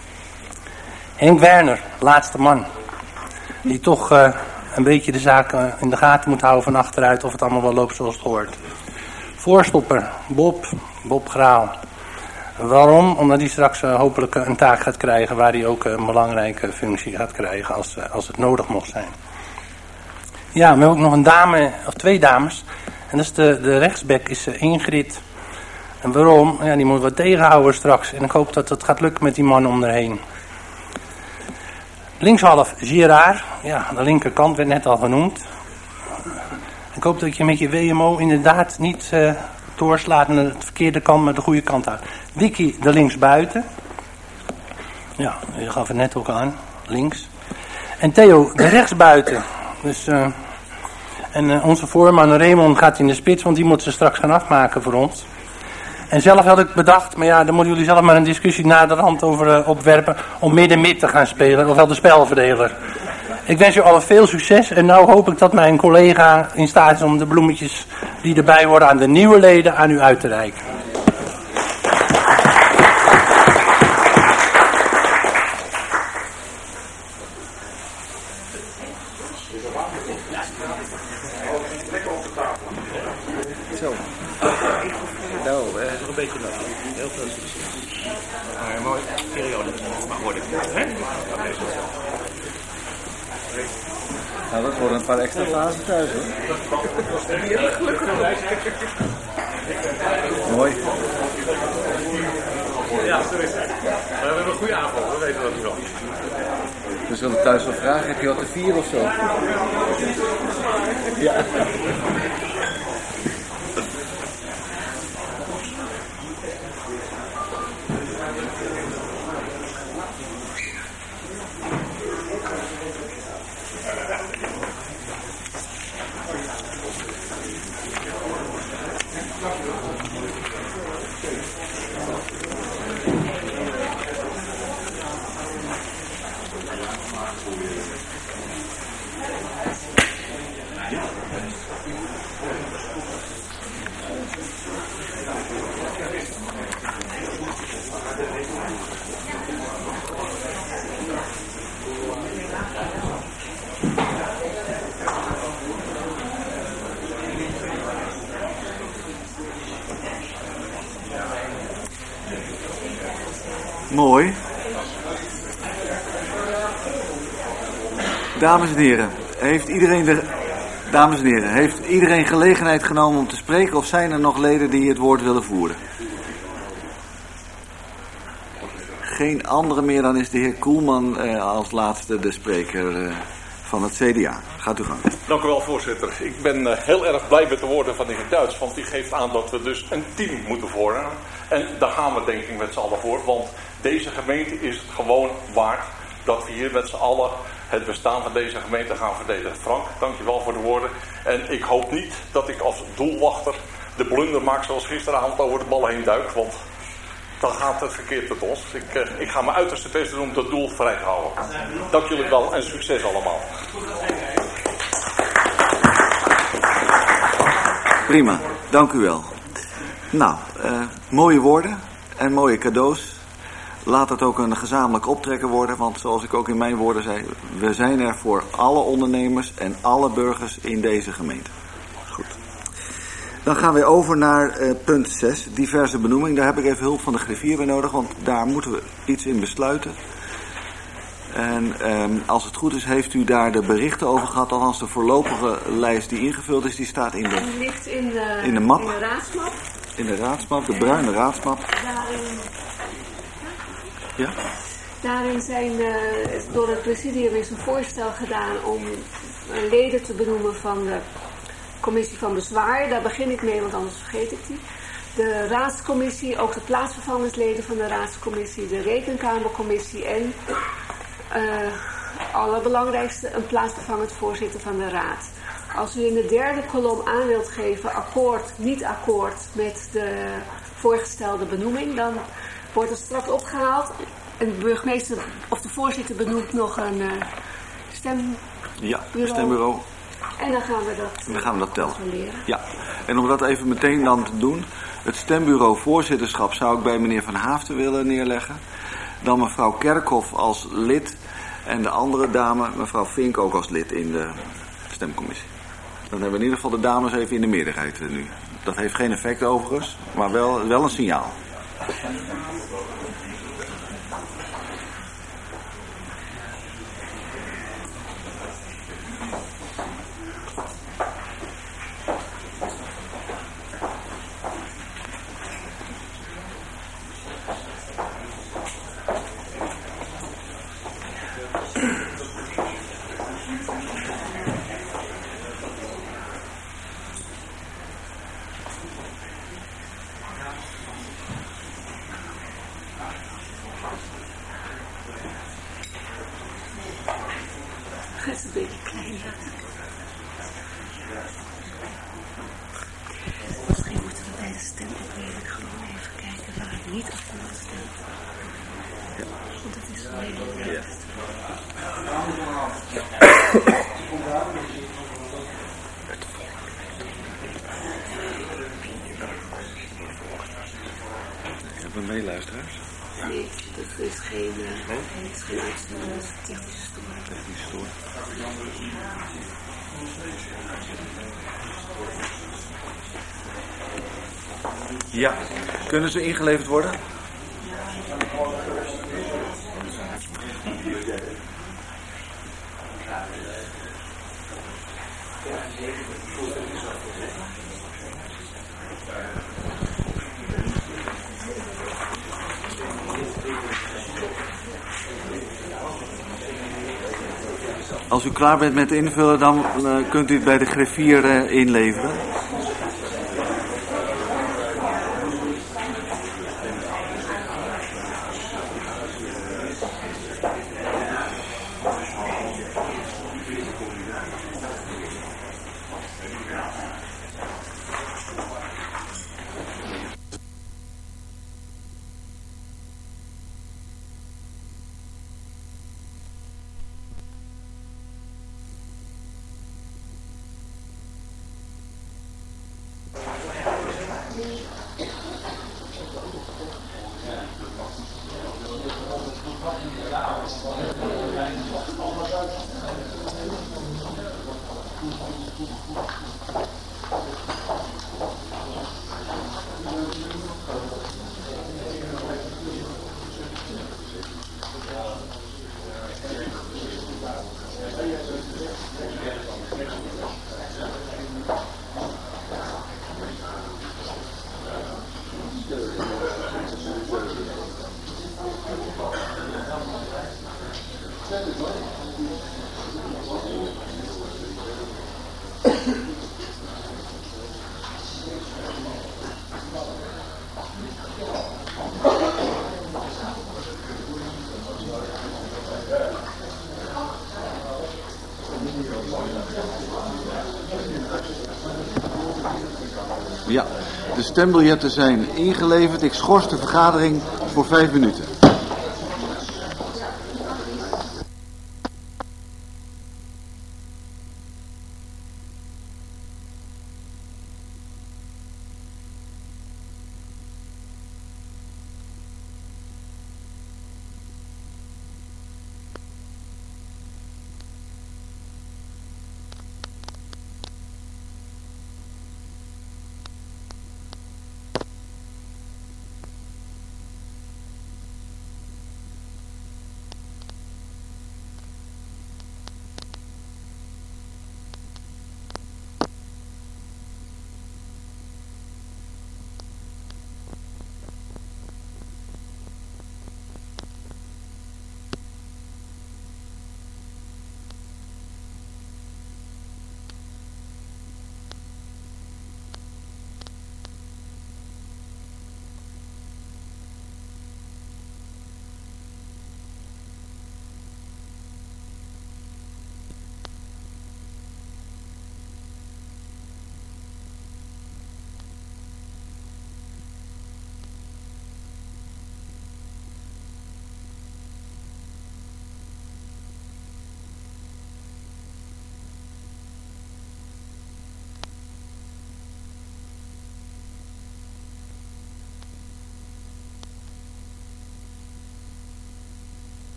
Henk Werner, laatste man. Die toch een beetje de zaak in de gaten moet houden van achteruit of het allemaal wel loopt zoals het hoort. Voorstopper, Bob Graal. Waarom? Omdat hij straks hopelijk een taak gaat krijgen waar hij ook een belangrijke functie gaat krijgen als het nodig mocht zijn. Ja, we hebben ook nog een dame, of 2 dames. En dat is de rechtsback is Ingrid. En waarom? Ja, die moet wat tegenhouden straks. En ik hoop dat het gaat lukken met die man om erheen. Linkshalf Girard. Ja, de linkerkant werd net al genoemd. Ik hoop dat je met je WMO inderdaad niet doorslaat naar de verkeerde kant, maar de goede kant houdt. Dickie de linksbuiten. Ja, je gaf het net ook aan. Links. En Theo de rechtsbuiten. Dus, onze voorman Raymond gaat in de spits, want die moet ze straks gaan afmaken voor ons. En zelf had ik bedacht, maar ja, daar moeten jullie zelf maar een discussie naderhand over opwerpen, om midden-mid te gaan spelen, ofwel de spelverdeler. Ik wens u allen veel succes en nou hoop ik dat mijn collega in staat is om de bloemetjes die erbij horen aan de nieuwe leden aan u uit te reiken. Zo. Nou, nog een beetje nog. Heel veel succes. Maar een mooie periode mag worden. Hè? Oké, goed zo. Nou, dat worden een paar extra fasen thuis, hoor. Mooi. Ja, zo is het. We hebben een goede aanval, we weten wat we wel. We zullen thuis wel vragen, heb je wat te vieren of zo? Ja. Mooi. Dames en heren, heeft iedereen gelegenheid genomen om te spreken of zijn er nog leden die het woord willen voeren? Geen andere meer, dan is de heer Koelman als laatste de spreker van het CDA. Gaat u gang. Dank u wel, voorzitter. Ik ben heel erg blij met de woorden van de heer Duits, want die geeft aan dat we dus een team moeten vormen. En daar gaan we denk ik met z'n allen voor, want deze gemeente is het gewoon waard dat we hier met z'n allen het bestaan van deze gemeente gaan verdedigen. Frank, dankjewel voor de woorden. En ik hoop niet dat ik als doelwachter de blunder maak zoals gisteravond over de bal heen duik, want dan gaat het verkeerd met ons. Ik ga mijn uiterste best doen om dat doel vrij te houden. Dank jullie wel en succes allemaal. Prima, dank u wel. Nou, mooie woorden en mooie cadeaus. Laat het ook een gezamenlijk optrekken worden, want zoals ik ook in mijn woorden zei, we zijn er voor alle ondernemers en alle burgers in deze gemeente. Goed. Dan gaan we over naar punt 6, diverse benoeming. Daar heb ik even hulp van de griffier bij nodig, want daar moeten we iets in besluiten. En als het goed is, heeft u daar de berichten over gehad, althans de voorlopige lijst die ingevuld is, die staat in de, die ligt in de map. In de raadsmap. In de raadsmap, de bruine raadsmap. Ja? Daarin zijn door het presidium is een voorstel gedaan om leden te benoemen van de commissie van bezwaar. Daar begin ik mee, want anders vergeet ik die. De raadscommissie, ook de plaatsvervangersleden van de raadscommissie, de rekenkamercommissie en allerbelangrijkste een plaatsvervangend voorzitter van de raad. Als u in de derde kolom aan wilt geven akkoord, niet akkoord met de voorgestelde benoeming, dan wordt het straks opgehaald en de burgemeester of de voorzitter benoemt nog een stembureau. Ja, een stembureau. En dan gaan we dat tellen. controleren. Ja, en om dat even meteen dan te doen, het stembureau voorzitterschap zou ik bij meneer Van Haafden willen neerleggen. Dan mevrouw Kerkhoff als lid en de andere dame, mevrouw Vink, ook als lid in de stemcommissie. Dan hebben we in ieder geval de dames even in de meerderheid nu. Dat heeft geen effect overigens, maar wel een signaal. Het is een beetje klein. Misschien moeten we bij de stemopneming gewoon even kijken waar het niet akkoord stemt. Want het is alleen Ja. Hebben we meeluisteraars? Nee, dat is geen uitzending, dat is een technische storing. Technische storing. Ja, kunnen ze ingeleverd worden? Als u klaar bent met invullen, dan kunt u het bij de griffier inleveren. Ja, de stembiljetten zijn ingeleverd. Ik schors de vergadering voor 5 minuten.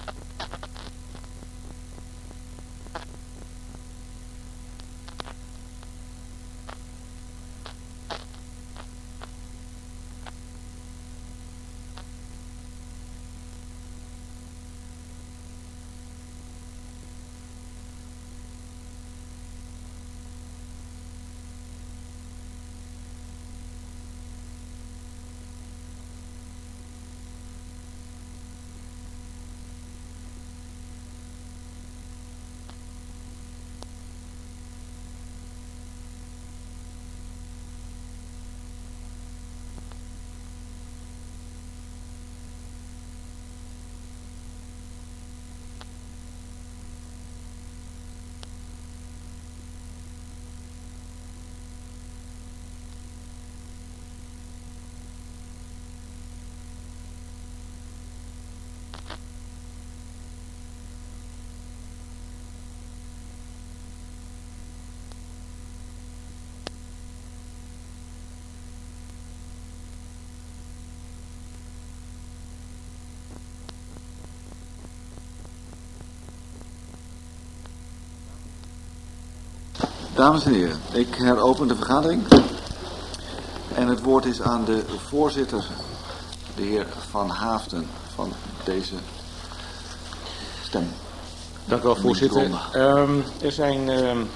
Dames en heren, ik heropen de vergadering. En het woord is aan de voorzitter, de heer Van Haafden, van deze stem. Dank u wel, voorzitter. Er zijn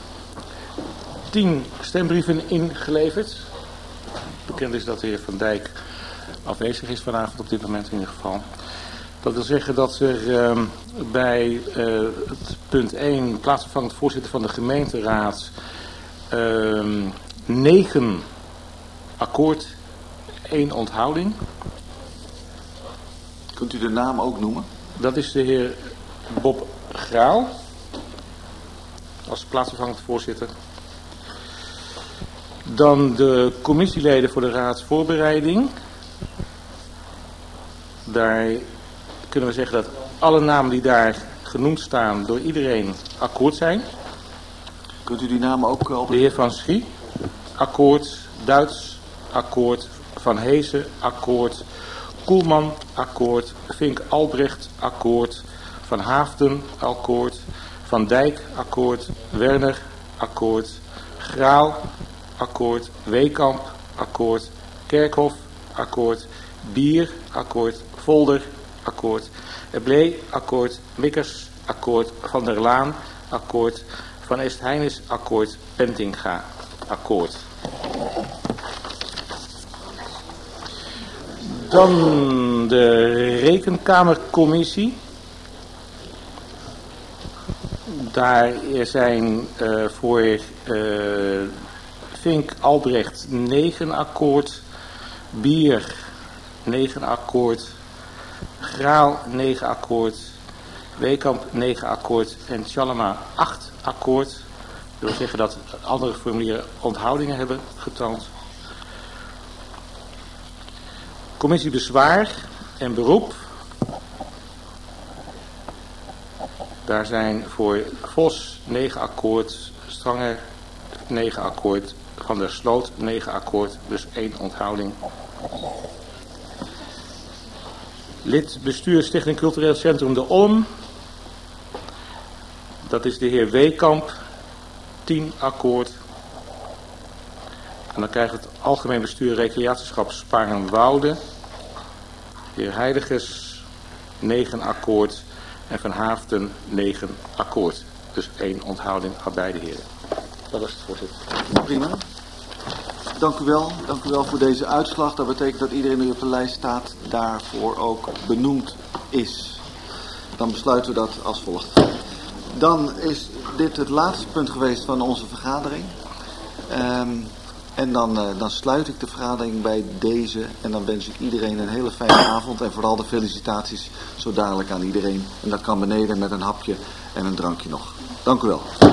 10 stembrieven ingeleverd. Bekend is dat de heer Van Dijk afwezig is vanavond, op dit moment in ieder geval. Dat wil zeggen dat er bij het punt 1, plaatsvervangend voorzitter van de gemeenteraad, 9 akkoord, 1 onthouding. Kunt u de naam ook noemen? Dat is de heer Bob Graal, als plaatsvervangend voorzitter. Dan de commissieleden voor de raadsvoorbereiding. Daar kunnen we zeggen dat alle namen die daar genoemd staan door iedereen akkoord zijn. Kunt u die namen ook op? De heer Van Schie, akkoord. Duits, akkoord. Van Heesen, akkoord. Koelman, akkoord. Vink Albrecht, akkoord. Van Haafden, akkoord. Van Dijk, akkoord. Werner, akkoord. Graal, akkoord. Weekamp, akkoord. Kerkhof, akkoord. Bier, akkoord. Volder, akkoord. Eblee, akkoord. Mikkers, akkoord. Van der Laan, akkoord. Van Estheinis, akkoord. Pentinga, akkoord. Dan de Rekenkamercommissie. Daar zijn voor Vink Albrecht 9 akkoord. Bier 9 akkoord. Graal 9 akkoord. Weekamp 9 akkoord. En Tjalema 8 akkoord. Dat wil zeggen dat andere formulieren onthoudingen hebben getoond. Commissie Bezwaar en Beroep. Daar zijn voor Vos 9 akkoord. Stranger 9 akkoord. Van der Sloot 9 akkoord. Dus 1 onthouding. Lid bestuur Stichting Cultureel Centrum De Olm. Dat is de heer Weekamp. 10 akkoord. En dan krijgt het Algemeen Bestuur Recreatieschap Sparenwoude. De heer Heiligers 9 akkoord. En Van Haafden 9 akkoord. Dus 1 onthouding aan beide heren. Dat was het, voorzitter. Prima. Dank u wel voor deze uitslag. Dat betekent dat iedereen die op de lijst staat daarvoor ook benoemd is. Dan besluiten we dat als volgt. Dan is dit het laatste punt geweest van onze vergadering. En dan sluit ik de vergadering bij deze. En dan wens ik iedereen een hele fijne avond. En vooral de felicitaties zo dadelijk aan iedereen. En dat kan beneden met een hapje en een drankje nog. Dank u wel.